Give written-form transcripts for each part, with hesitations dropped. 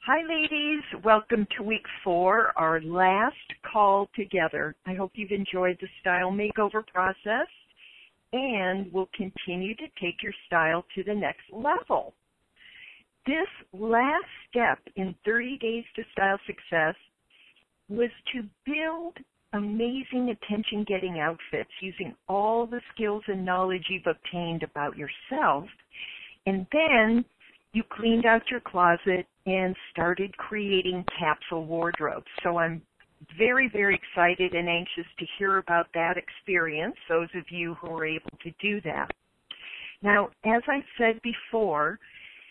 Hi, ladies. Welcome to week 4, our last call together. I hope you've enjoyed the style makeover process and will continue to take your style to the next level. This last step in 30 Days to Style Success was to build amazing attention-getting outfits using all the skills and knowledge you've obtained about yourself, and then you cleaned out your closet and started creating capsule wardrobes. So I'm very, very excited and anxious to hear about that experience, those of you who are able to do that. Now, as I said before,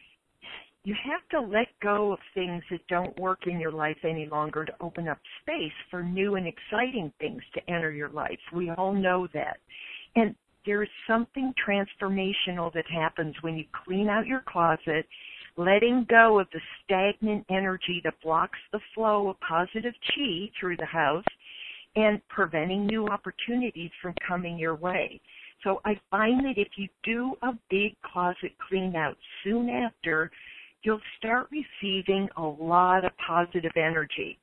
you have to let go of things that don't work in your life any longer to open up space for new and exciting things to enter your life. We all know that. And there is something transformational that happens when you clean out your closet, letting go of the stagnant energy that blocks the flow of positive chi through the house and preventing new opportunities from coming your way. So I find that if you do a big closet clean out soon after, you'll start receiving a lot of positive energy.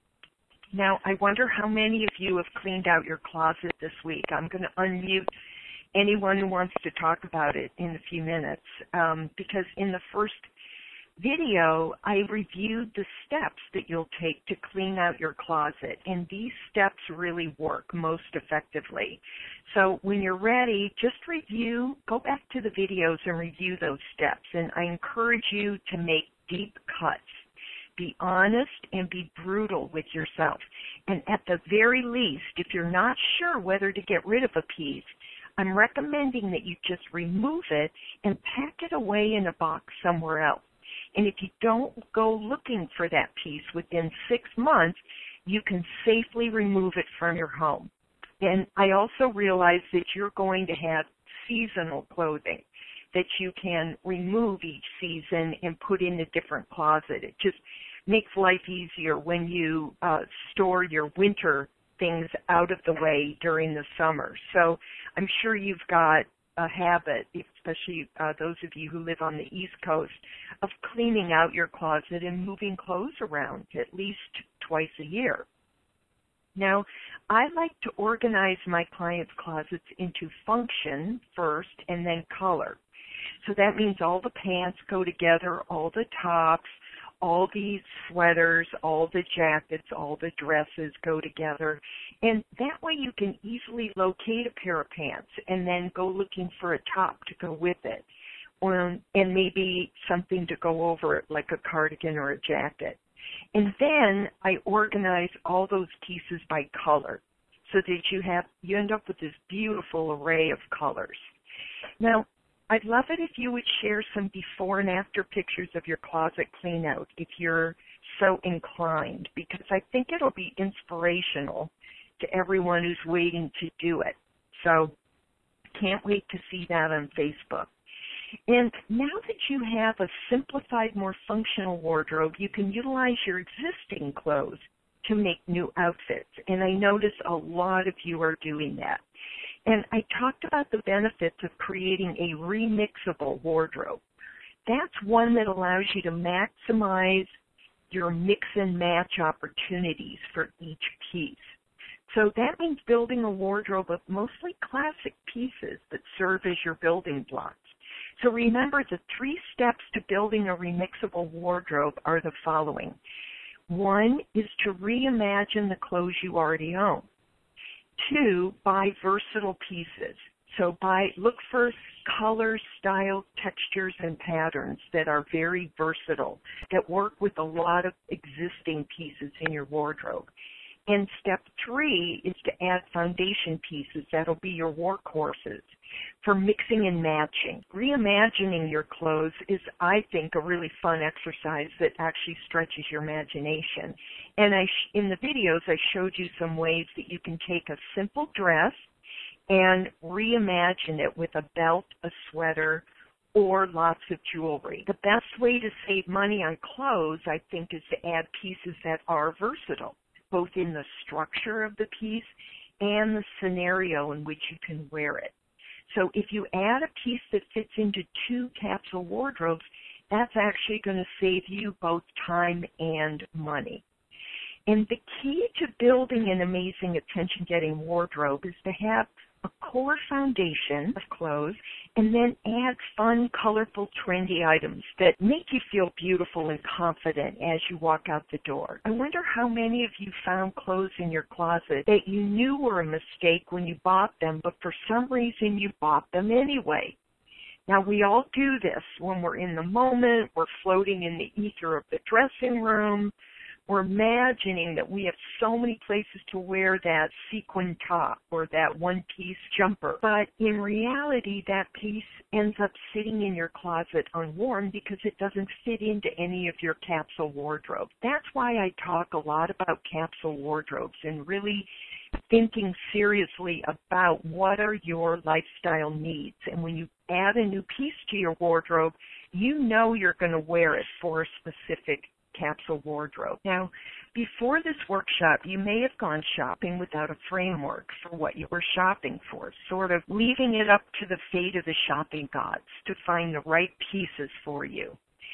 Now, I wonder how many of you have cleaned out your closet this week. I'm going to unmute anyone who wants to talk about it in a few minutes, because in the first video, I reviewed the steps that you'll take to clean out your closet, and these steps really work most effectively. So when you're ready, just review, go back to the videos and review those steps, and I encourage you to make deep cuts. Be honest and be brutal with yourself. And at the very least, if you're not sure whether to get rid of a piece, I'm recommending that you just remove it and pack it away in a box somewhere else. And if you don't go looking for that piece within 6 months, you can safely remove it from your home. And I also realize that you're going to have seasonal clothing that you can remove each season and put in a different closet. It just makes life easier when you store your winter things out of the way during the summer. So I'm sure you've got a habit, especially those of you who live on the East Coast, of cleaning out your closet and moving clothes around at least twice a year. Now, I like to organize my clients' closets into function first and then color. So that means all the pants go together, all the tops, all the sweaters, all the jackets, all the dresses go together. And that way you can easily locate a pair of pants and then go looking for a top to go with it, and maybe something to go over it like a cardigan or a jacket. And then I organize all those pieces by color so that you end up with this beautiful array of colors. Now, I'd love it if you would share some before and after pictures of your closet clean out if you're so inclined, because I think it'll be inspirational to everyone who's waiting to do it. So can't wait to see that on Facebook. And now that you have a simplified, more functional wardrobe, you can utilize your existing clothes to make new outfits. And I notice a lot of you are doing that. And I talked about the benefits of creating a remixable wardrobe. That's one that allows you to maximize your mix and match opportunities for each piece. So that means building a wardrobe of mostly classic pieces that serve as your building blocks. So remember, the 3 steps to building a remixable wardrobe are the following. 1 is to reimagine the clothes you already own. 2, buy versatile pieces. So look for colors, styles, textures, and patterns that are very versatile, that work with a lot of existing pieces in your wardrobe. And step 3 is to add foundation pieces. That'll be your workhorses for mixing and matching. Reimagining your clothes is, I think, a really fun exercise that actually stretches your imagination. And in the videos, I showed you some ways that you can take a simple dress and reimagine it with a belt, a sweater, or lots of jewelry. The best way to save money on clothes, I think, is to add pieces that are versatile, both in the structure of the piece and the scenario in which you can wear it. So if you add a piece that fits into 2 capsule wardrobes, That's actually going to save you both time and money. And the key to building an amazing attention-getting wardrobe is to have a core foundation of clothes and then add fun, colorful, trendy items that make you feel beautiful and confident as you walk out the door. I wonder how many of you found clothes in your closet that you knew were a mistake when you bought them, but for some reason you bought them anyway. Now, we all do this when we're in the moment, we're floating in the ether of the dressing room, we're imagining that we have so many places to wear that sequin top or that one-piece jumper. But in reality, that piece ends up sitting in your closet unworn because it doesn't fit into any of your capsule wardrobe. That's why I talk a lot about capsule wardrobes and really thinking seriously about what are your lifestyle needs. And when you add a new piece to your wardrobe, you know you're going to wear it for a specific capsule wardrobe. Now, before this workshop, you may have gone shopping without a framework for what you were shopping for, sort of leaving it up to the fate of the shopping gods to find the right pieces for you.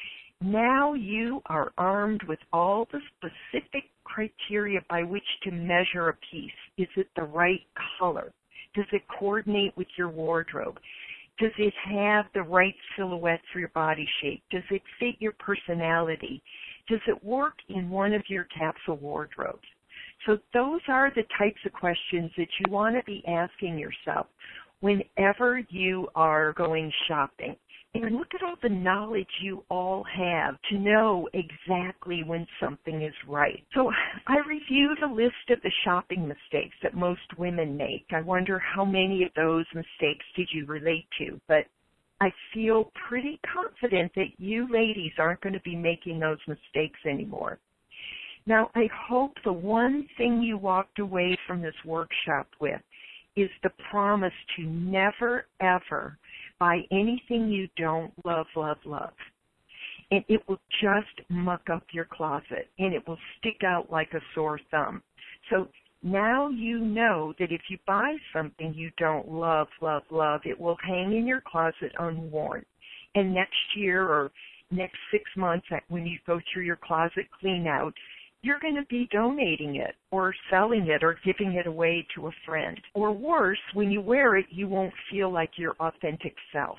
Now you are armed with all the specific criteria by which to measure a piece. Is it the right color? Does it coordinate with your wardrobe? Does it have the right silhouette for your body shape? Does it fit your personality? Does it work in one of your capsule wardrobes? So those are the types of questions that you want to be asking yourself whenever you are going shopping. And look at all the knowledge you all have to know exactly when something is right. So I reviewed a list of the shopping mistakes that most women make. I wonder how many of those mistakes did you relate to, but I feel pretty confident that you ladies aren't going to be making those mistakes anymore. Now, I hope the one thing you walked away from this workshop with is the promise to never, ever buy anything you don't love, love, love. And it will just muck up your closet, and it will stick out like a sore thumb. So now you know that if you buy something you don't love, love, love, it will hang in your closet unworn. And next year or next 6 months when you go through your closet clean out, you're going to be donating it or selling it or giving it away to a friend. Or worse, when you wear it, you won't feel like your authentic self.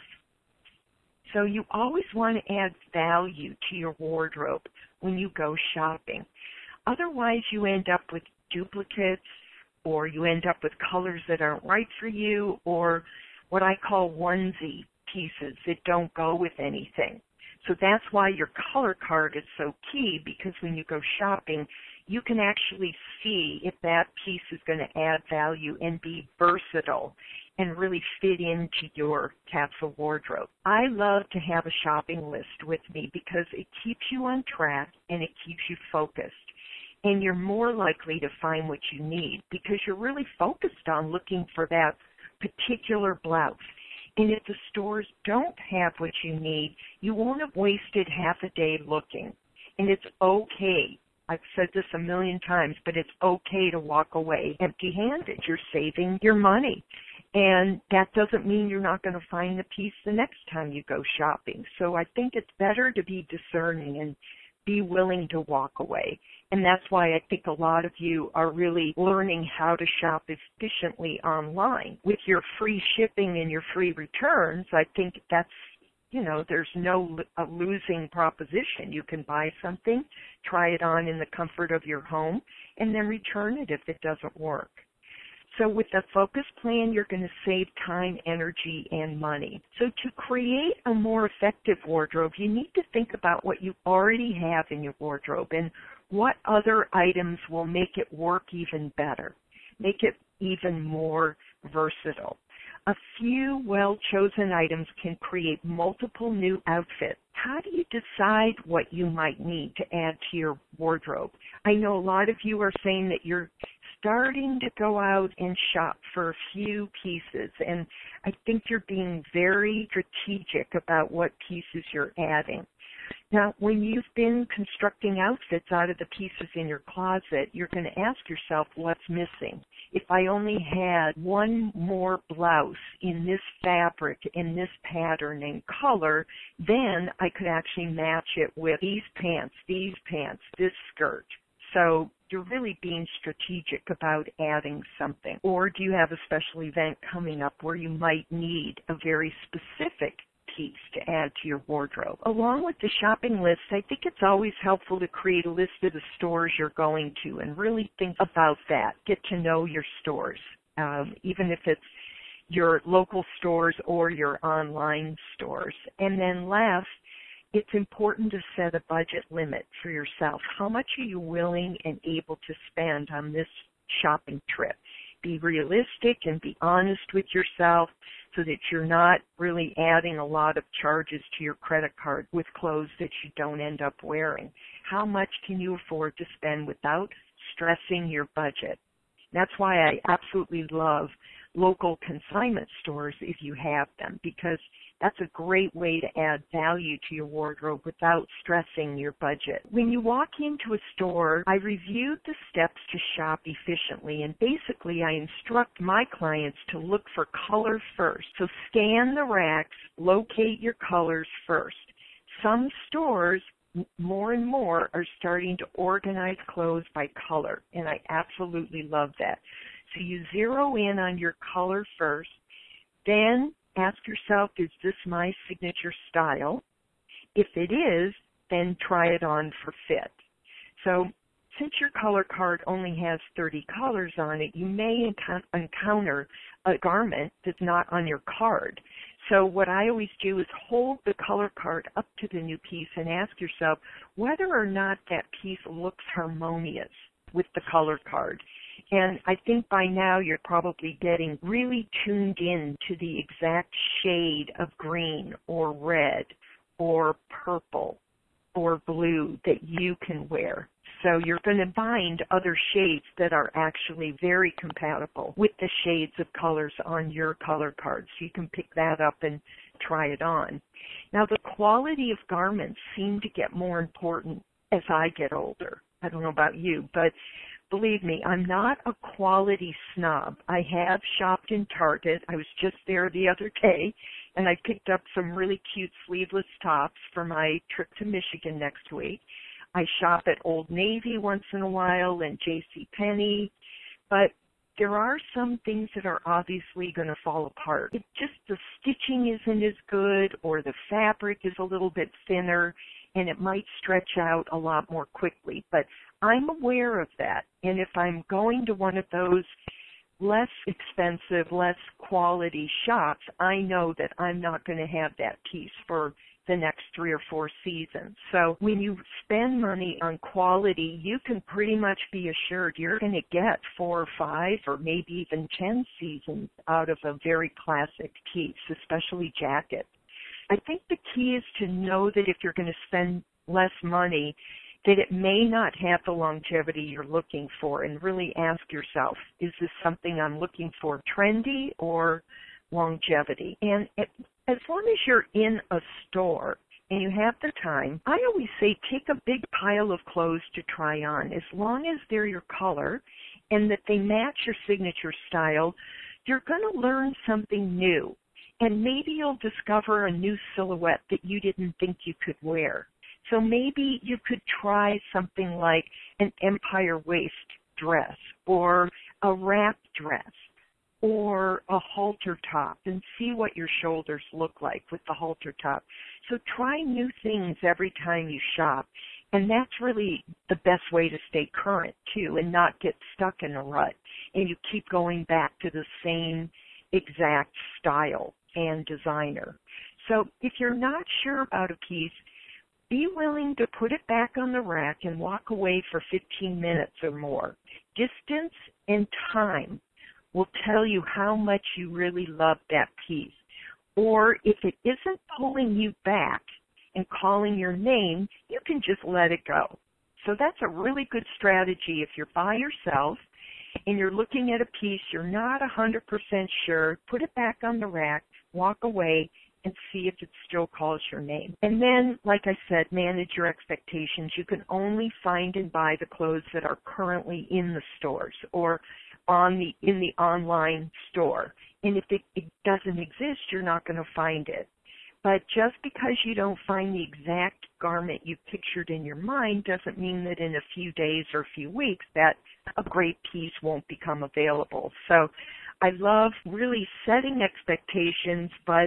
So you always want to add value to your wardrobe when you go shopping. Otherwise, you end up with duplicates, or you end up with colors that aren't right for you, or what I call onesie pieces that don't go with anything. So that's why your color card is so key, because when you go shopping, you can actually see if that piece is going to add value and be versatile and really fit into your capsule wardrobe. I love to have a shopping list with me because it keeps you on track and it keeps you focused. And you're more likely to find what you need because you're really focused on looking for that particular blouse. And if the stores don't have what you need, you won't have wasted half a day looking. And it's okay. I've said this a million times, but it's okay to walk away empty-handed. You're saving your money. And that doesn't mean you're not going to find the piece the next time you go shopping. So I think it's better to be discerning and be willing to walk away. And that's why I think a lot of you are really learning how to shop efficiently online. With your free shipping and your free returns, I think that's, there's no losing proposition. You can buy something, try it on in the comfort of your home, and then return it if it doesn't work. So with a focus plan, you're going to save time, energy, and money. So to create a more effective wardrobe, you need to think about what you already have in your wardrobe and what other items will make it work even better, make it even more versatile. A few well-chosen items can create multiple new outfits. How do you decide what you might need to add to your wardrobe? I know a lot of you are saying that you're starting to go out and shop for a few pieces, and I think you're being very strategic about what pieces you're adding. Now, when you've been constructing outfits out of the pieces in your closet, you're going to ask yourself what's missing. If I only had one more blouse in this fabric, in this pattern and color, then I could actually match it with these pants, this skirt. So you're really being strategic about adding something. Or do you have a special event coming up where you might need a very specific piece to add to your wardrobe? Along with the shopping list, I think it's always helpful to create a list of the stores you're going to and really think about that. Get to know your stores, even if it's your local stores or your online stores. And then last, it's important to set a budget limit for yourself. How much are you willing and able to spend on this shopping trip? Be realistic and be honest with yourself so that you're not really adding a lot of charges to your credit card with clothes that you don't end up wearing. How much can you afford to spend without stressing your budget? That's why I absolutely love local consignment stores if you have them, because that's a great way to add value to your wardrobe without stressing your budget. When you walk into a store, I reviewed the steps to shop efficiently, and basically I instruct my clients to look for color first. So scan the racks, locate your colors first. Some stores, more and more, are starting to organize clothes by color, and I absolutely love that. So you zero in on your color first, then ask yourself, is this my signature style? If it is, then try it on for fit. So since your color card only has 30 colors on it, you may encounter a garment that's not on your card. So what I always do is hold the color card up to the new piece and ask yourself whether or not that piece looks harmonious with the color card. And I think by now you're probably getting really tuned in to the exact shade of green or red or purple or blue that you can wear. So you're going to find other shades that are actually very compatible with the shades of colors on your color card. So you can pick that up and try it on. Now, the quality of garments seem to get more important as I get older. I don't know about you, but believe me, I'm not a quality snob. I have shopped in Target. I was just there the other day, and I picked up some really cute sleeveless tops for my trip to Michigan next week. I shop at Old Navy once in a while and JCPenney, but there are some things that are obviously going to fall apart. It's just the stitching isn't as good, or the fabric is a little bit thinner, and it might stretch out a lot more quickly. But I'm aware of that, and if I'm going to one of those less expensive, less quality shops, I know that I'm not going to have that piece for the next 3 or 4 seasons. So when you spend money on quality, you can pretty much be assured you're going to get 4 or 5 or maybe even 10 seasons out of a very classic piece, especially jackets. I think the key is to know that if you're going to spend less money, that it may not have the longevity you're looking for, and really ask yourself, is this something I'm looking for, trendy or longevity? And as long as you're in a store and you have the time, I always say take a big pile of clothes to try on. As long as they're your color and that they match your signature style, you're going to learn something new. And maybe you'll discover a new silhouette that you didn't think you could wear. So maybe you could try something like an empire waist dress or a wrap dress or a halter top and see what your shoulders look like with the halter top. So try new things every time you shop. And that's really the best way to stay current, too, and not get stuck in a rut. And you keep going back to the same exact style and designer. So if you're not sure about a piece, be willing to put it back on the rack and walk away for 15 minutes or more. Distance and time will tell you how much you really love that piece. Or if it isn't pulling you back and calling your name, you can just let it go. So that's a really good strategy if you're by yourself and you're looking at a piece, you're not 100% sure, put it back on the rack, walk away, and see if it still calls your name. And then, like I said, manage your expectations. You can only find and buy the clothes that are currently in the stores or in the online store. And if it doesn't exist, you're not going to find it. But just because you don't find the exact garment you pictured in your mind doesn't mean that in a few days or a few weeks that a great piece won't become available. So I love really setting expectations, but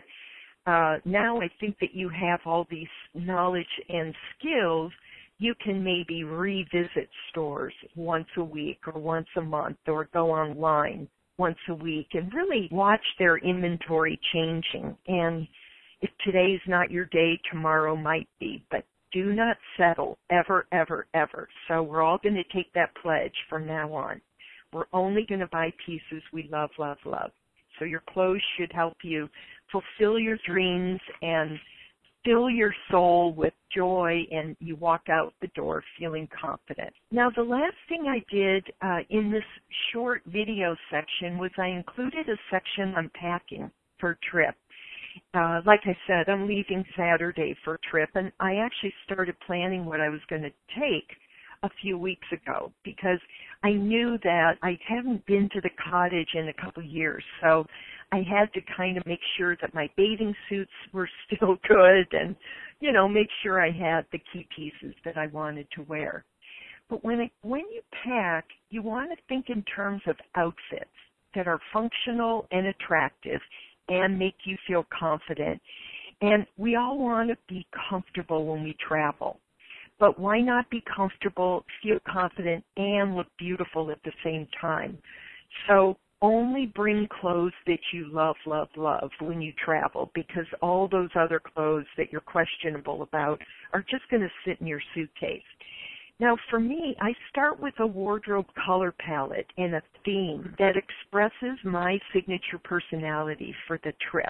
now I think that you have all these knowledge and skills, you can maybe revisit stores once a week or once a month or go online once a week and really watch their inventory changing. And if today's not your day, tomorrow might be. But do not settle, ever, ever, ever. So we're all going to take that pledge from now on. We're only going to buy pieces we love, love, love. So your clothes should help you fulfill your dreams and fill your soul with joy, and you walk out the door feeling confident. Now, the last thing I did in this short video section was I included a section on packing for a trip. Like I said, I'm leaving Saturday for a trip, and I actually started planning what I was going to take a few weeks ago because I knew that I hadn't been to the cottage in a couple of years, so I had to kind of make sure that my bathing suits were still good and, make sure I had the key pieces that I wanted to wear. But when you pack, you want to think in terms of outfits that are functional and attractive and make you feel confident. And we all want to be comfortable when we travel. But why not be comfortable, feel confident, and look beautiful at the same time? So only bring clothes that you love, love, love when you travel, because all those other clothes that you're questionable about are just going to sit in your suitcase. Now, for me, I start with a wardrobe color palette and a theme that expresses my signature personality for the trip.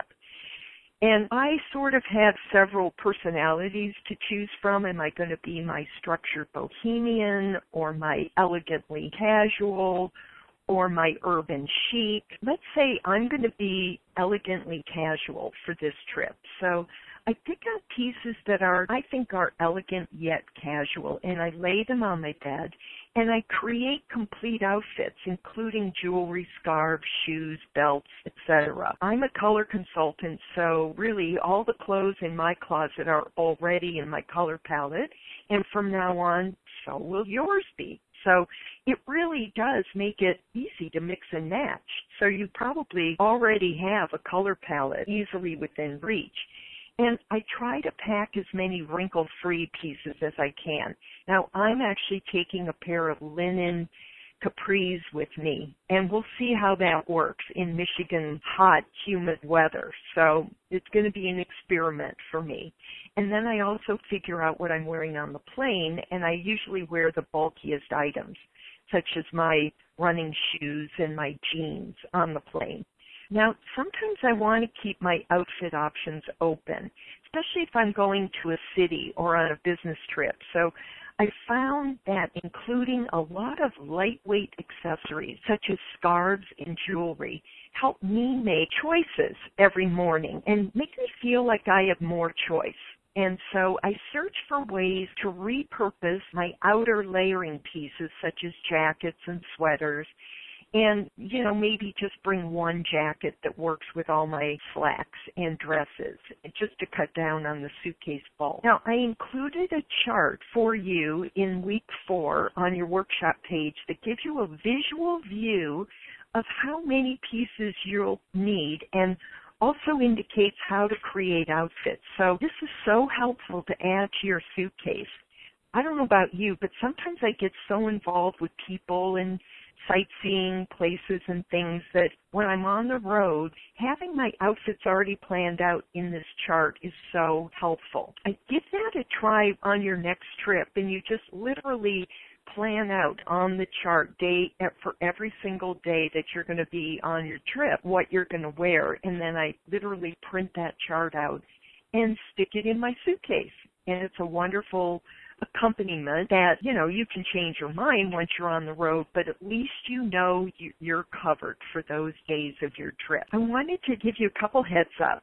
And I sort of have several personalities to choose from. Am I going to be my structured bohemian or my elegantly casual or my urban chic? Let's say I'm going to be elegantly casual for this trip. So I pick out pieces that I think are elegant yet casual, and I lay them on my bed, and I create complete outfits, including jewelry, scarves, shoes, belts, etc. I'm a color consultant, so really all the clothes in my closet are already in my color palette, and from now on, so will yours be. So it really does make it easy to mix and match. So you probably already have a color palette easily within reach. And I try to pack as many wrinkle-free pieces as I can. Now, I'm actually taking a pair of linen capris with me, and we'll see how that works in Michigan hot, humid weather. So it's going to be an experiment for me. And then I also figure out what I'm wearing on the plane, and I usually wear the bulkiest items, such as my running shoes and my jeans on the plane. Now, sometimes I want to keep my outfit options open, especially if I'm going to a city or on a business trip. So I found that including a lot of lightweight accessories, such as scarves and jewelry, help me make choices every morning and make me feel like I have more choice. And so I search for ways to repurpose my outer layering pieces, such as jackets and sweaters, and, maybe just bring one jacket that works with all my slacks and dresses, just to cut down on the suitcase bulk. Now, I included a chart for you in week 4 on your workshop page that gives you a visual view of how many pieces you'll need and also indicates how to create outfits. So this is so helpful to add to your suitcase. I don't know about you, but sometimes I get so involved with people and sightseeing places and things that when I'm on the road, having my outfits already planned out in this chart is so helpful. I give that a try on your next trip, and you just literally plan out on the chart for every single day that you're going to be on your trip what you're going to wear, and then I literally print that chart out and stick it in my suitcase. And it's a wonderful accompaniment that, you can change your mind once you're on the road, but at least you're covered for those days of your trip. I wanted to give you a couple heads up.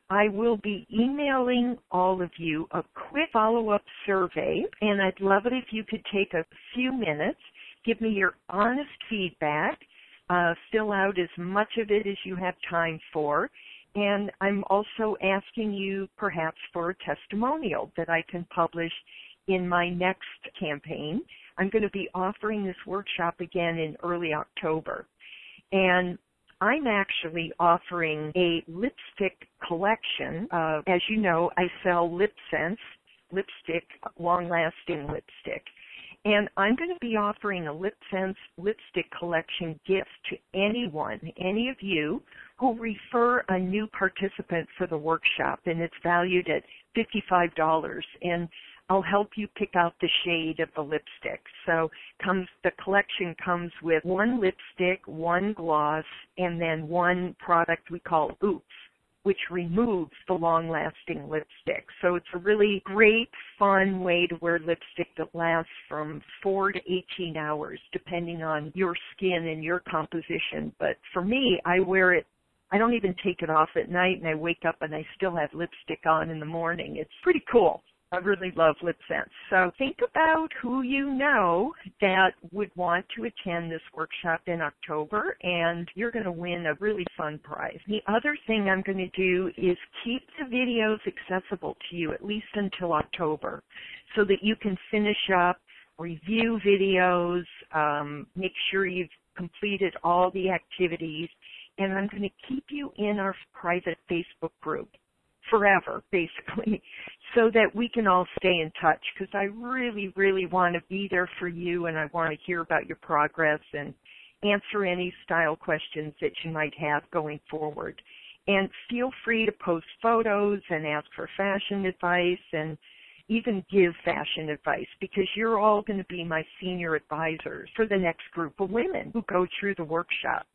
I will be emailing all of you a quick follow-up survey, and I'd love it if you could take a few minutes, give me your honest feedback, fill out as much of it as you have time for, and I'm also asking you perhaps for a testimonial that I can publish in my next campaign. I'm going to be offering this workshop again in early October, and I'm actually offering a lipstick collection. As you know, I sell LipSense lipstick, long-lasting lipstick. And I'm going to be offering a LipSense lipstick collection gift to anyone, any of you, who refer a new participant for the workshop, and it's valued at $55. And I'll help you pick out the shade of the lipstick. So the collection comes with one lipstick, one gloss, and then one product we call Oops, which removes the long-lasting lipstick. So it's a really great, fun way to wear lipstick that lasts from 4 to 18 hours, depending on your skin and your composition. But for me, I wear it, I don't even take it off at night, and I wake up and I still have lipstick on in the morning. It's pretty cool. I really love LipSense. So think about who you know that would want to attend this workshop in October, and you're going to win a really fun prize. The other thing I'm going to do is keep the videos accessible to you at least until October so that you can finish up, review videos, make sure you've completed all the activities, and I'm going to keep you in our private Facebook group forever, basically, so that we can all stay in touch, because I really, really want to be there for you, and I want to hear about your progress and answer any style questions that you might have going forward. And feel free to post photos and ask for fashion advice and even give fashion advice, because you're all going to be my senior advisors for the next group of women who go through the workshop.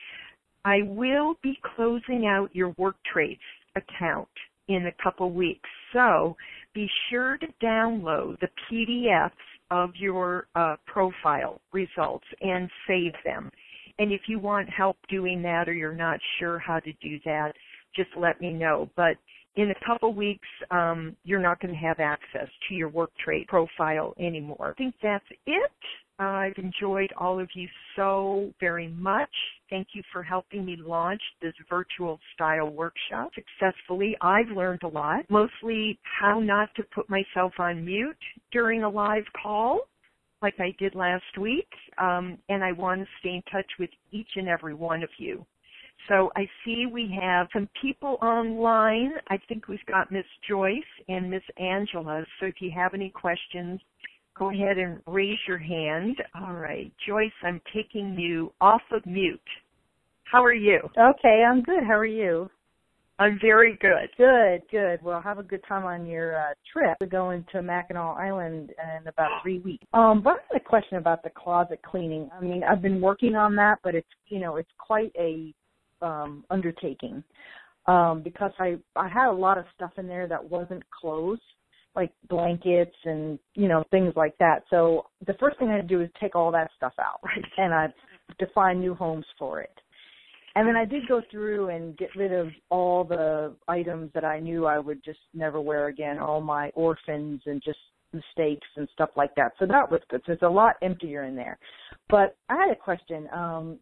I will be closing out your Work Traits account in a couple weeks, so be sure to download the PDFs of your profile results and save them. And if you want help doing that or you're not sure how to do that, just let me know. But in a couple weeks, you're not going to have access to your Work Trait profile anymore. I think that's it. I've enjoyed all of you so very much. Thank you for helping me launch this virtual style workshop successfully. I've learned a lot, mostly how not to put myself on mute during a live call like I did last week, and I want to stay in touch with each and every one of you. So I see we have some people online. I think we've got Miss Joyce and Miss Angela, so if you have any questions, go ahead and raise your hand. All right, Joyce, I'm taking you off of mute. How are you? Okay, I'm good. How are you? I'm very good. Good. Well, have a good time on your trip. We're going to Mackinac Island in about 3 weeks. But I had a question about the closet cleaning. I mean, I've been working on that, but it's quite a undertaking because I had a lot of stuff in there that wasn't clothes, like blankets and, things like that. So the first thing I had to do is take all that stuff out, right, and I to find new homes for it. And then I did go through and get rid of all the items that I knew I would just never wear again, all my orphans and just mistakes and stuff like that. So that was good. So it's a lot emptier in there. But I had a question. On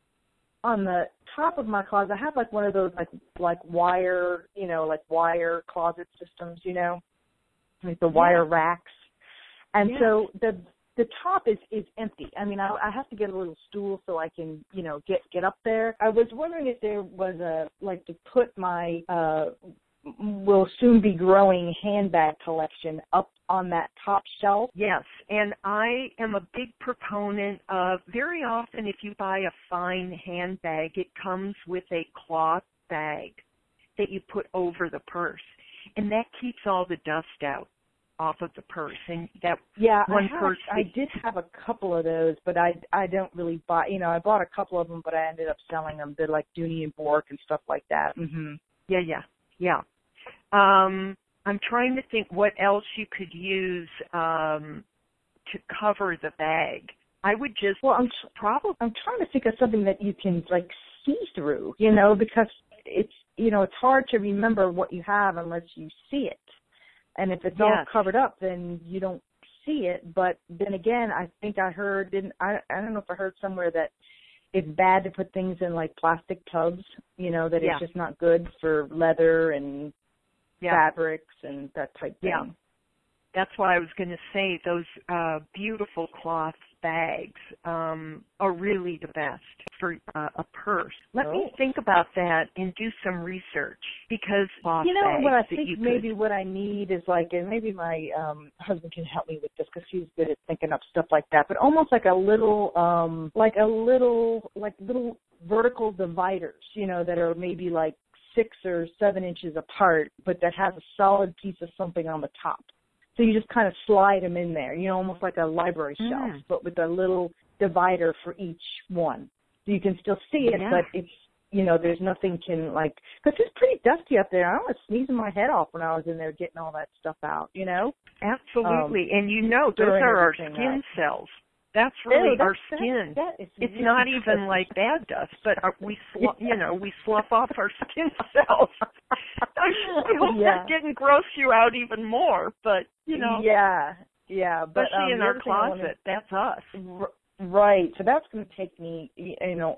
the top of my closet, I have like one of those like wire, wire closet systems, like the wire racks. And so the top is empty. I mean, I have to get a little stool so I can, get up there. I was wondering if there was to put my will soon be growing handbag collection up on that top shelf. Yes, and I am a big proponent of, very often if you buy a fine handbag, it comes with a cloth bag that you put over the purse, and that keeps all the dust out off of the purse. And that purse. I did have a couple of those, but I don't really buy. I bought a couple of them, but I ended up selling them. They're like Dooney and Bourke and stuff like that. Mm-hmm. Yeah. I'm trying to think what else you could use to cover the bag. I would just I'm trying to think of something that you can see through, because it's, you know, it's hard to remember what you have unless you see it. And if it's all covered up, then you don't see it. But then again, I think I heard, I don't know if I heard somewhere that it's bad to put things in like plastic tubs, you know, that it's just not good for leather and fabrics and that type thing. Yeah. That's why I was going to say those beautiful cloth bags are really the best for a purse. Let me think about that and do some research, because cloth you know bags what I think maybe what I need is like, and maybe my husband can help me with this because he's good at thinking up stuff like that, but almost like little vertical dividers, you know, that are maybe like 6 or 7 inches apart, but that has a solid piece of something on the top. So you just kind of slide them in there, you know, almost like a library shelf, but with a little divider for each one. So you can still see it, but it's, you know, there's nothing can like, because it's pretty dusty up there. I was sneezing my head off when I was in there getting all that stuff out, you know? Absolutely. And you know, those are our skin cells. That's really our skin. It's not even like bad dust, but we slough off our skin cells. I hope that didn't gross you out even more, but, you know. Yeah. But, especially in our closet, that's us. Right. So that's going to take me, you know,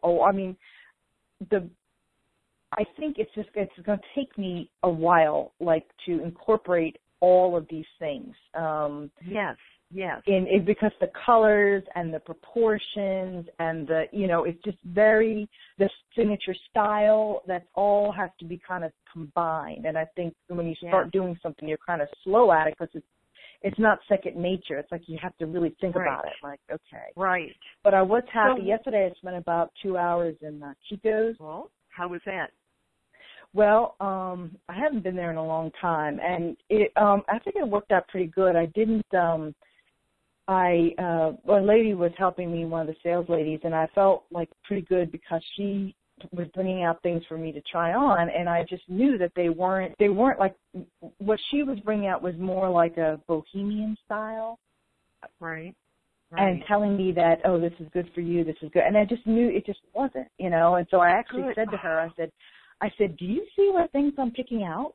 I think it's going to take me a while, like, to incorporate all of these things. Yes. Because the colors and the proportions and the, you know, it's just the signature style, that all has to be kind of combined. And I think when you start doing something, you're kind of slow at it because it's not second nature. It's like you have to really think about it. Like, okay. Right. But I was happy. Yesterday I spent about 2 hours in Chico's. Well, how was that? Well, I haven't been there in a long time, and I think it worked out pretty good. I didn't. A lady was helping me, one of the sales ladies, and I felt like pretty good because she was bringing out things for me to try on, and I just knew that they weren't like, what she was bringing out was more like a bohemian style. Right. And telling me that, oh, this is good for you, this is good. And I just knew it just wasn't, you know. And so I actually said to her, I said, do you see what things I'm picking out?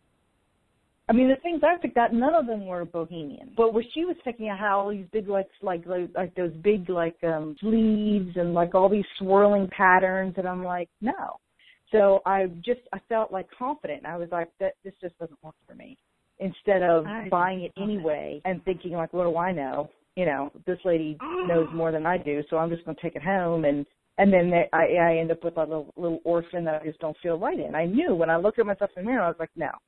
I mean, the things I picked out, none of them were bohemian. But what she was picking out, how all these big, like those big, sleeves and, like, all these swirling patterns, and I'm like, no. So I felt, like, confident. I was like, this just doesn't work for me. Instead of buying it anyway and thinking, like, what do I know? You know, this lady knows more than I do, so I'm just going to take it home. And then I end up with a little orphan that I just don't feel right in. I knew when I looked at myself in the mirror, I was like, no,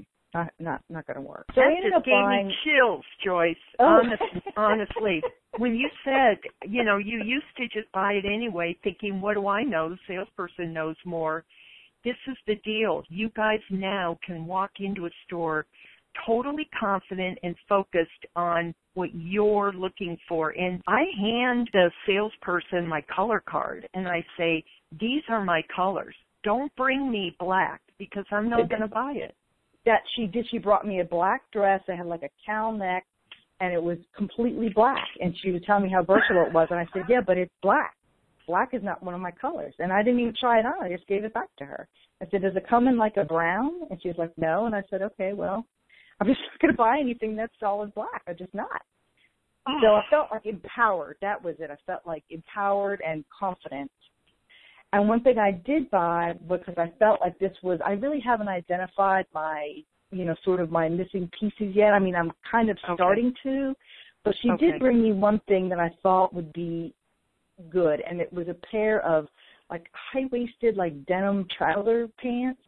not going to work. So that just gave me chills, Joyce. Honestly, when you said, you know, you used to just buy it anyway, thinking, what do I know? The salesperson knows more. This is the deal. You guys now can walk into a store totally confident and focused on what you're looking for. And I hand the salesperson my color card, and I say, these are my colors. Don't bring me black because I'm not going to buy it. That she did. She brought me a black dress that had like a cowl neck, and it was completely black. And she was telling me how versatile it was, and I said, yeah, but it's black. Black is not one of my colors. And I didn't even try it on. I just gave it back to her. I said, does it come in like a brown? And she was like, no. And I said, okay, well, I'm just not going to buy anything that's solid black. I'm just not. So I felt like empowered. That was it. I felt like empowered and confident. And one thing I did buy, because I felt like I really haven't identified my, you know, sort of my missing pieces yet. I mean, I'm kind of starting to, but she did bring me one thing that I thought would be good. And it was a pair of like high-waisted, like denim trouser pants.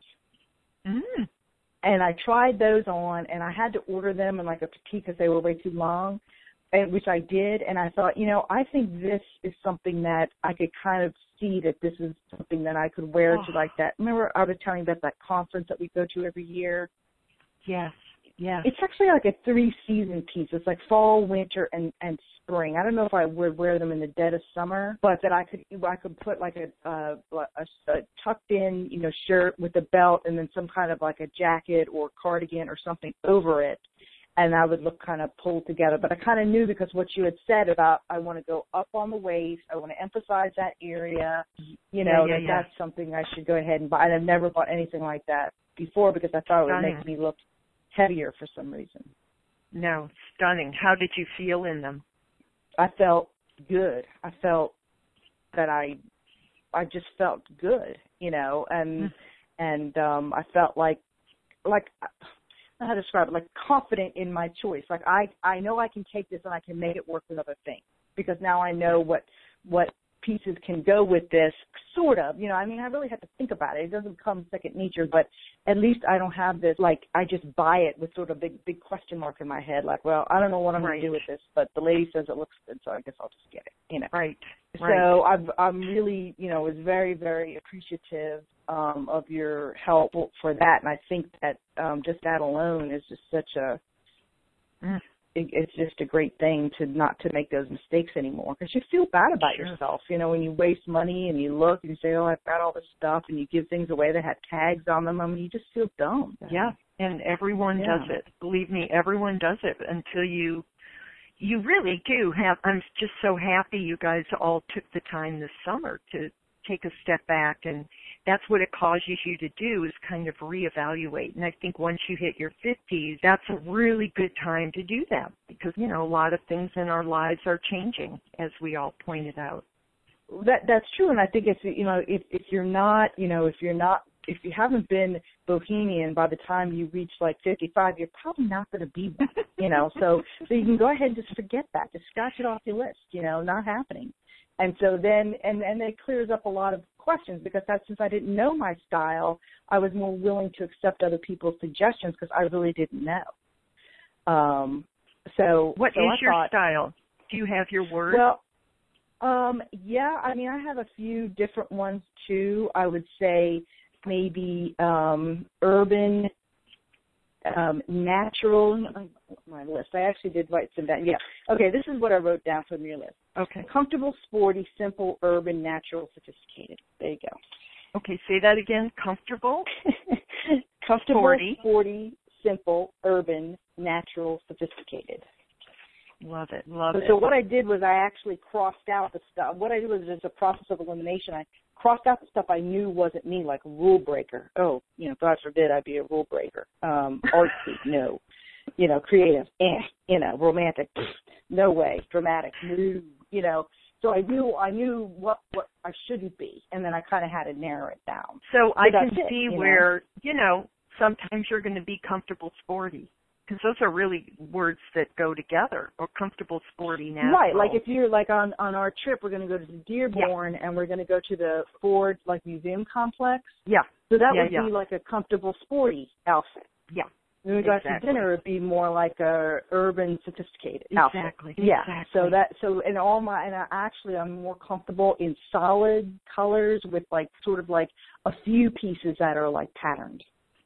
Mm. And I tried those on, and I had to order them in like a petite because they were way too long, which I did. And I thought, you know, I think this is something that I could kind of see that this is something that I could wear to like that. Remember I was telling you about that conference that we go to every year? Yes. It's actually like a 3-season piece. It's like fall, winter, and spring. I don't know if I would wear them in the dead of summer, but that I could put like a tucked in, you know, shirt with a belt and then some kind of like a jacket or cardigan or something over it. and I would look kind of pulled together. But I kind of knew because what you had said about I want to go up on the waist, I want to emphasize that area, that's something I should go ahead and buy. And I've never bought anything like that before because I thought it would make me look heavier for some reason. No, stunning. How did you feel in them? I felt good. I felt that I just felt good, and I felt like how to describe it, like confident in my choice. Like I know I can take this and I can make it work with other things because now I know what pieces can go with this, sort of. I really have to think about it. It doesn't come second nature, but at least I don't have this, like, I just buy it with sort of big question mark in my head, like, well, I don't know what I'm going to do with this, but the lady says it looks good, so I guess I'll just get it, Right. So I'm really, was very, very appreciative of your help for that, and I think that just that alone is just such a it's just a great thing to not to make those mistakes anymore because you feel bad about yourself. When you waste money and you look and you say, oh, I've got all this stuff, and you give things away that have tags on them, you just feel dumb. Yeah, and everyone does it. Believe me, everyone does it until you really do have. I'm just so happy you guys all took the time this summer to take a step back, and that's what it causes you to do is kind of reevaluate. And I think once you hit your 50s, that's a really good time to do that because, a lot of things in our lives are changing, as we all pointed out. That's true, and I think if you haven't been bohemian by the time you reach like 55, you're probably not going to be one, So you can go ahead and just forget that, just scratch it off your list, not happening. And so then, and it clears up a lot of questions because since I didn't know my style, I was more willing to accept other people's suggestions because I really didn't know. What is your style? Do you have your word? Well, yeah, I have a few different ones too. I would say maybe urban, natural. My list. I actually did write some down. Yeah. Okay, this is what I wrote down from your list. Okay. Comfortable, sporty, simple, urban, natural, sophisticated. There you go. Okay, say that again. Comfortable. Comfortable, sporty, simple, urban, natural, sophisticated. Love it. So what I did was I actually crossed out the stuff. What I did was just a process of elimination. I crossed out the stuff I knew wasn't me, like a rule breaker. Oh, God forbid I'd be a rule breaker. Artsy, no. Creative, romantic, no way. Dramatic, no. So I knew what I shouldn't be, and then I kind of had to narrow it down. So I can see where, sometimes you're going to be comfortable, sporty. Because those are really words that go together, or comfortable, sporty, natural. Right, like if you're like on our trip, we're going to go to the Dearborn, and we're going to go to the Ford museum complex. Yeah. So that would be like a comfortable, sporty outfit. Yeah. When we go out to dinner, it'd be more like a urban, sophisticated outfit. Exactly. Yeah. I'm more comfortable in solid colors with like sort of like a few pieces that are like patterned.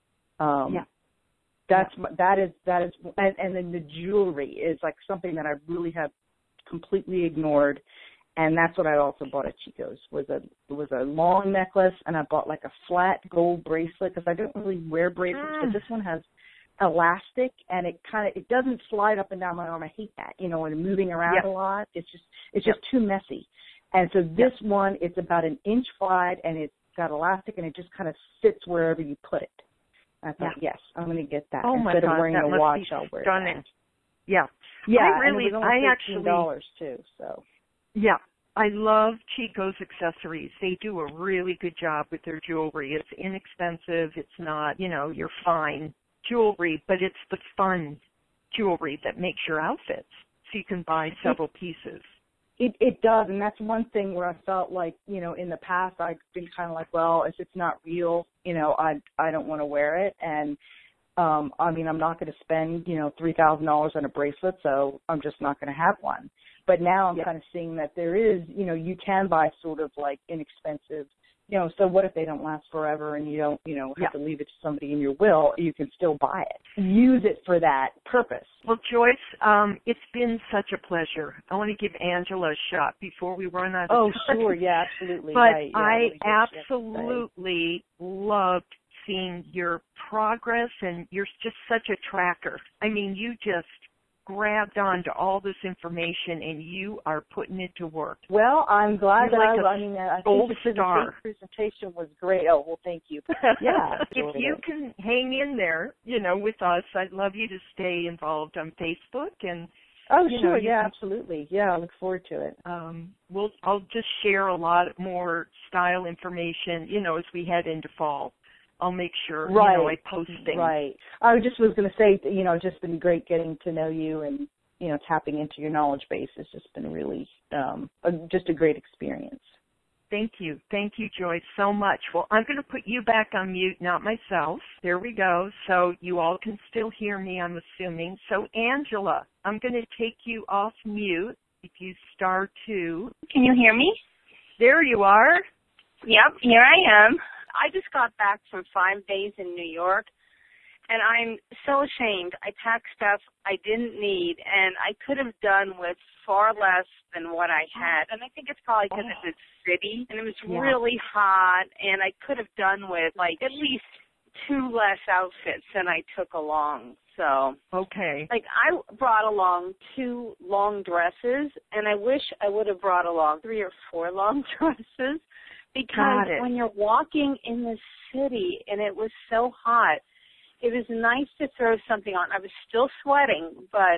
That is, and then the jewelry is like something that I really have completely ignored, and that's what I also bought at Chico's was a long necklace, and I bought like a flat gold bracelet because I don't really wear bracelets, but this one has elastic, and it doesn't slide up and down my arm. I hate that, when moving around a lot. It's just too messy, and so this one it's about an inch wide, and it's got elastic, and it just kind of sits wherever you put it. I thought, yes, I'm going to get that. Oh Instead of wearing a watch, I'll wear stunning. that. Yeah. Yeah, and it was only $13 too, so. Yeah. I love Chico's accessories. They do a really good job with their jewelry. It's inexpensive. It's not, your fine jewelry, but it's the fun jewelry that makes your outfits. So you can buy several pieces. It does, and that's one thing where I felt like, in the past I've been kind of like, well, if it's not real, I don't want to wear it. And, I'm not going to spend, $3,000 on a bracelet, so I'm just not going to have one. But now I'm kind of seeing that there is, you can buy sort of like inexpensive, so what if they don't last forever and you don't, have to leave it to somebody in your will? You can still buy it. Use it for that purpose. Well, Joyce, it's been such a pleasure. I want to give Angela a shot before we run out of time. Oh, sure. Yeah, absolutely. But I absolutely loved seeing your progress, and you're just such a tracker. I mean, you just grabbed onto all this information and you are putting it to work. Well, I'm glad You're that like I think the presentation was great. Oh, well, thank you. Yeah. If you can hang in there, with us, I'd love you to stay involved on Facebook and oh, sure, yeah, absolutely. Yeah, I look forward to it. I'll just share a lot more style information, as we head into fall. I'll make sure, I post things. Right. I just was going to say, it's just been great getting to know you and, tapping into your knowledge base. It's just been really just a great experience. Thank you. Thank you, Joyce, so much. Well, I'm going to put you back on mute, not myself. There we go. So you all can still hear me, I'm assuming. So, Angela, I'm going to take you off mute if you *2. Can you hear me? There you are. Yep, here I am. I just got back from 5 days in New York, and I'm so ashamed. I packed stuff I didn't need, and I could have done with far less than what I had. And I think it's probably because it's a city, and it was really hot, and I could have done with, at least 2 less outfits than I took along. So, okay. I brought along 2 long dresses, and I wish I would have brought along 3 or 4 long dresses. Because when you're walking in the city and it was so hot, it was nice to throw something on. I was still sweating, but,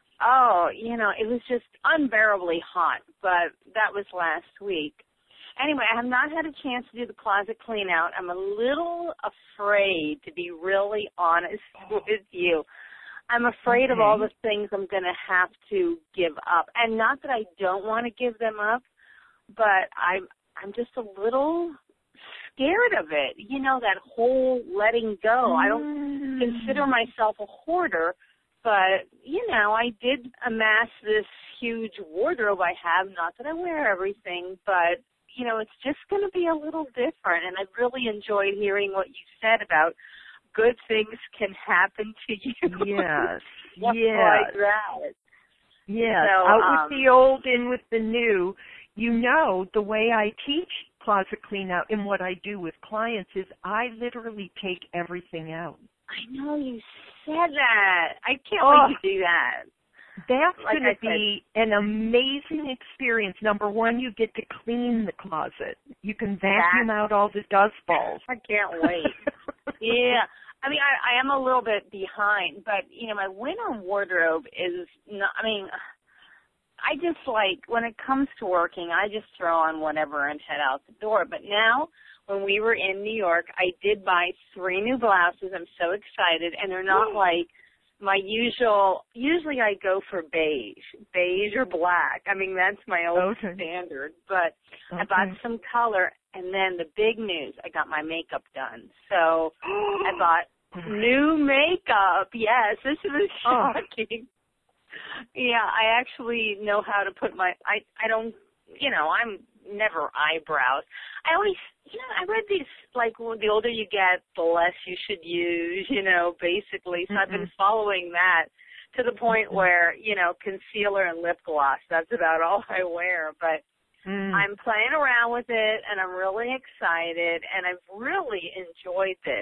it was just unbearably hot. But that was last week. Anyway, I have not had a chance to do the closet clean out. I'm a little afraid, to be really honest with you. I'm afraid of all the things I'm going to have to give up. And not that I don't want to give them up, but I'm just a little scared of it. That whole letting go. I don't consider myself a hoarder, but, I did amass this huge wardrobe I have. Not that I wear everything, but, it's just going to be a little different. And I really enjoyed hearing what you said about good things can happen to you. Yes. Like that. Yes. So, out with the old, in with the new. The way I teach closet clean out and what I do with clients is I literally take everything out. I know you said that. I can't wait to do that. That's going to be an amazing experience. Number one, you get to clean the closet. You can vacuum out all the dust balls. I can't wait. Yeah. I mean, I am a little bit behind, but, my winter wardrobe is not, I just when it comes to working, I just throw on whatever and head out the door. But now, when we were in New York, I did buy 3 new blouses. I'm so excited. And they're not like my usually I go for beige or black. That's my old standard. But I bought some color. And then the big news, I got my makeup done. So I bought new makeup. Yes, this was shocking. Yeah, I actually know how to put I don't, I'm never eyebrows. I always, I read these, the older you get, the less you should use, basically. So I've been following that to the point where, concealer and lip gloss, that's about all I wear. But I'm playing around with it, and I'm really excited, and I've really enjoyed this.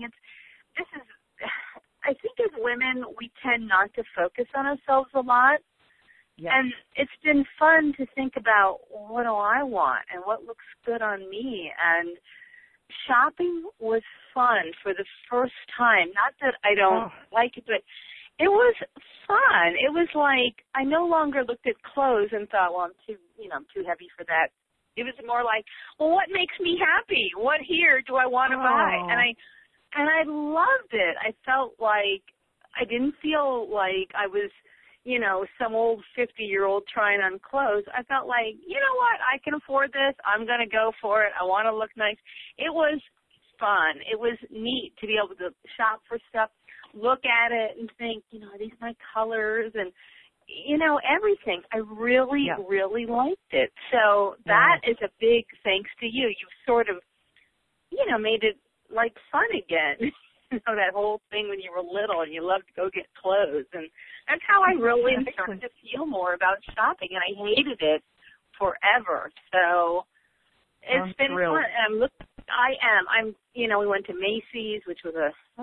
I think as women, we tend not to focus on ourselves a lot. Yes. And it's been fun to think about, what do I want and what looks good on me? And shopping was fun for the first time. Not that I don't like it, but it was fun. It was I no longer looked at clothes and thought, well, I'm too heavy for that. It was more well, what makes me happy? What here do I want to buy? And I loved it. I felt I didn't feel like I was, some old 50-year-old trying on clothes. I felt you know what? I can afford this. I'm going to go for it. I want to look nice. It was fun. It was neat to be able to shop for stuff, look at it and think, are these my colors? And, everything. I really, really liked it. So that is a big thanks to you. You've sort of, made it fun again. That whole thing when you were little and you loved to go get clothes. And that's how I really started to feel more about shopping. And I hated it forever. So it's been fun. And I'm I am. We went to Macy's, which was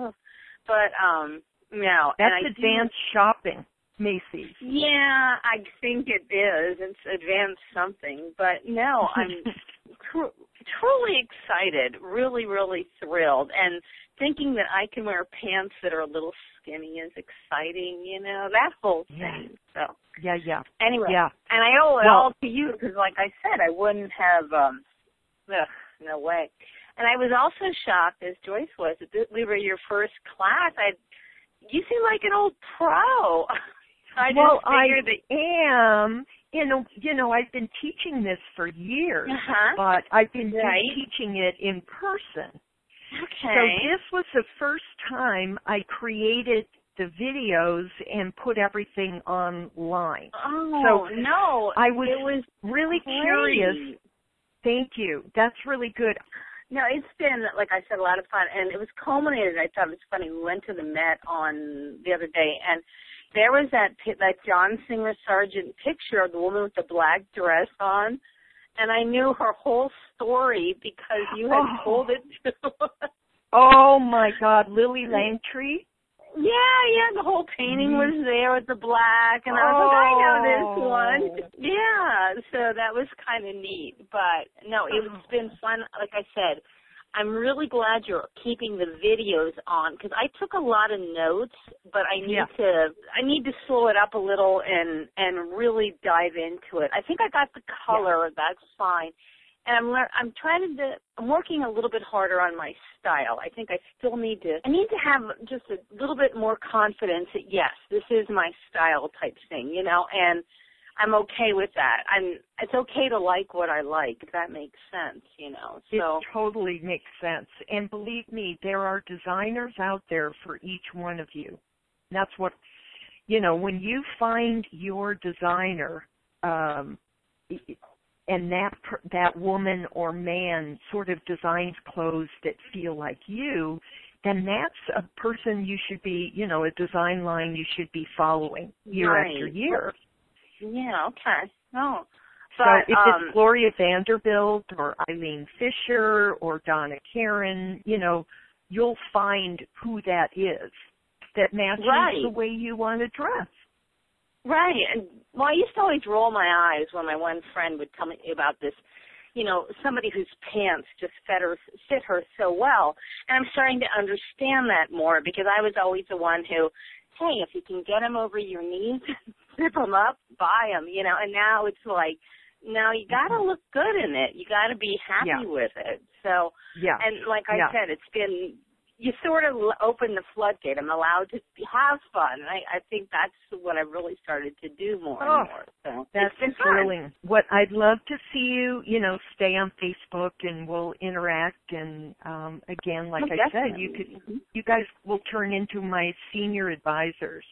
That's advanced shopping, Macy's. Yeah, I think it is. It's advanced something. But no, I'm truly excited, really, really thrilled. And thinking that I can wear pants that are a little skinny is exciting, that whole thing. So Yeah. Anyway, yeah. And I owe it all to you because, like I said, I wouldn't have, no way. And I was also shocked, as Joyce was, that we were your first class. You seem like an old pro. I am. I've been teaching this for years, uh-huh. but I've been teaching it in person. Okay. So this was the first time I created the videos and put everything online. Oh, so no. I was really curious. Thank you. That's really good. No, it's been, like I said, a lot of fun, and it was culminated. I thought it was funny. We went to the Met on the other day, and there was that John Singer Sargent picture of the woman with the black dress on, and I knew her whole story because you had told it to us. Oh, my God, Lily Langtry? Yeah, the whole painting was there with the black, and I was like, I know this one. Yeah, so that was kind of neat. But, no, it's been fun. Like I said, I'm really glad you're keeping the videos on, because I took a lot of notes, but I need to slow it up a little and really dive into it. I think I got the color. That's fine. And I'm working a little bit harder on my style. I think I need to have just a little bit more confidence that, yes, this is my style type thing, and I'm okay with that. It's okay to like what I like, if that makes sense, So it totally makes sense. And believe me, there are designers out there for each one of you. And that's what, when you find your designer, and that woman or man sort of designs clothes that feel like you, then that's a person you should be, a design line you should be following year after year. Yeah, okay. No. So if it's Gloria Vanderbilt or Eileen Fisher or Donna Karan, you'll find who that is that matches the way you want to dress. Right. And, I used to always roll my eyes when my one friend would tell me about this, somebody whose pants just fit her so well. And I'm starting to understand that more because I was always the one who, hey, if you can get them over your knees, zip them up, buy them, And now it's like, no, you got to look good in it. You got to be happy with it. So, and like I said, it's been, you sort of open the floodgate. I'm allowed to have fun. And I think that's what I've really started to do more and more. So that's thrilling. What I'd love to see you, stay on Facebook and we'll interact. And again, like I said, you guys will turn into my senior advisors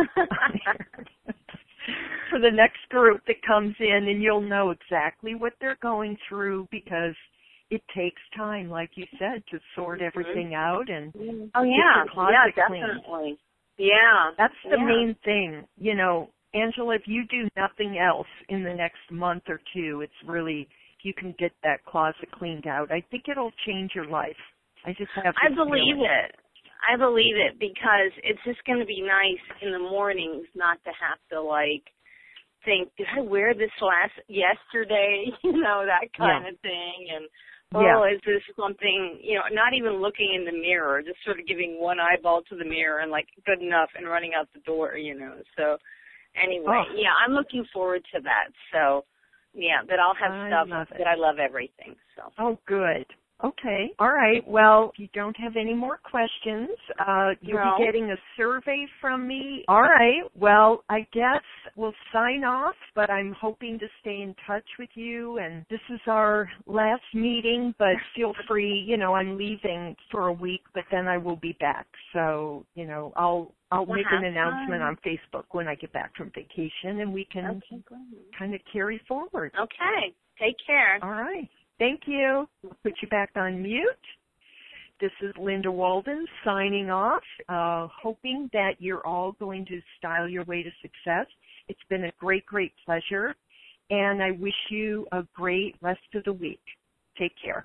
for the next group that comes in, and you'll know exactly what they're going through because it takes time, like you said, to sort everything out and get your closet definitely. clean. Yeah. That's the main thing. Angela, if you do nothing else in the next month or two, it's really, if you can get that closet cleaned out, I think it'll change your life. I just have to believe it. I believe it because it's just going to be nice in the mornings not to have to, think, did I wear this yesterday? That kind of thing. And, is this something, not even looking in the mirror, just sort of giving one eyeball to the mirror and good enough and running out the door, So anyway, I'm looking forward to that. So, that I'll have stuff that I love everything. So. Oh, good. Okay. All right. Well, if you don't have any more questions, you'll be getting a survey from me. All right. Well, I guess we'll sign off, but I'm hoping to stay in touch with you. And this is our last meeting, but feel free, I'm leaving for a week, but then I will be back. So, I'll make an announcement on Facebook when I get back from vacation, and we can kind of carry forward. Okay. Take care. All right. Thank you. I'll put you back on mute. This is Linda Walden signing off, hoping that you're all going to style your way to success. It's been a great, great pleasure, and I wish you a great rest of the week. Take care.